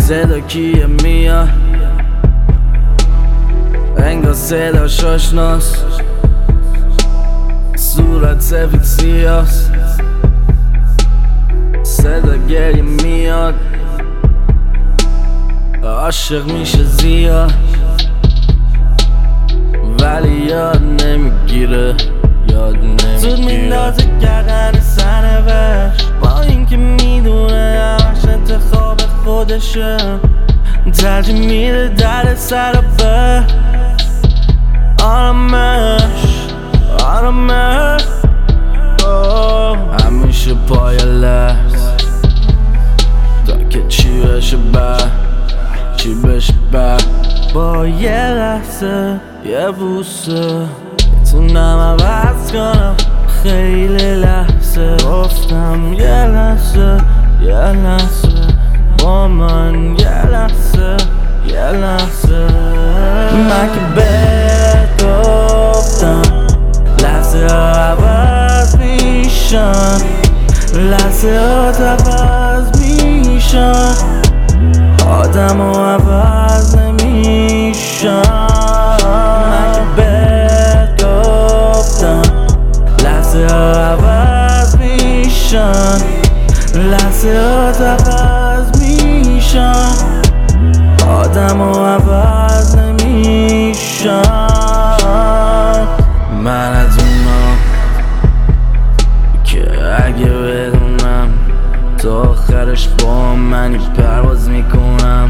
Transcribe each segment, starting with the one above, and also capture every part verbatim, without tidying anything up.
صدا کیه میاد انگار صداش آشناست، صورت سفید سیاست، صدا گریه میاد، عاشق میشه زیاد ولی یاد نمیگیره، یاد نمیگیره. زود میندازه گردن سرنوشت با اینکه میدونه همش انتخاب خودشه، ترجیح میده در سر به آرامش آرامش همیشه پای لحظ تا که چی بشه بعد چی بشه بعد با یه لحظه یه بوسه میتونم عوض کنم خیلی لحظه، گفتم یه لحظه یه لحظه با من یه لحظه یه لحظه من که بهت گفتم لحظه ها عوض میشن، لحظه ها عوض میشن، آدم ها عوض نمیشن. من که بهت گفتم لحظه ها عوض میشن، لحظه ها عوض میشن، آدم ها عوض نمیشن. من از اونم که اگه بدونم تا آخرش با منی پرواز میکنم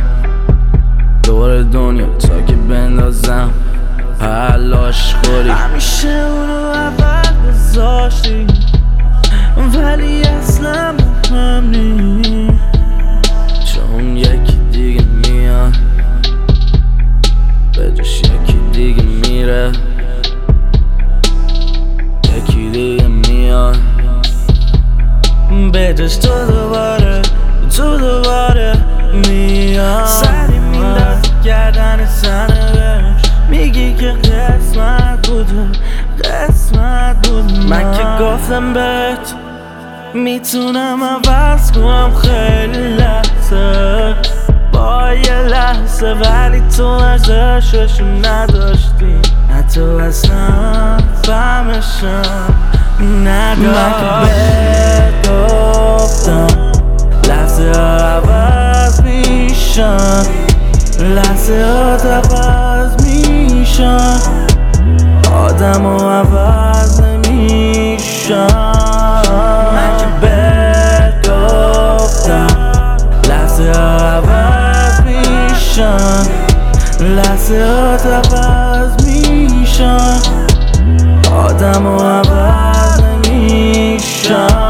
دور دنیا تا که بندازم حلاش خوری. همیشه اونو اول گذاشتی ولی اصلا مهم نیست، چون یکی دیگه میاد به جاش یکی دیگه میره، یکی دیگه میاد به جاش تو دوباره تو دوباره میاد. سری میندازی گردن سرنوشت میگی که قسمت بوده قسمت بوده. من که گفتم بهت میتونم عوض کنم خیلی لحظه با یه لحظه، ولی تو ارزششو نداشتی، نه تو اصلا فهمشم نداشتی. من که بهت گفتم لحظه ها عوض میشن، لحظه ها عوض میشن، آدم ها عوض نمیشن. من که بهت گفتم لحظه ها عوض میشن، لحظه ها عوض میشن، آدم ها عوض نمیشن.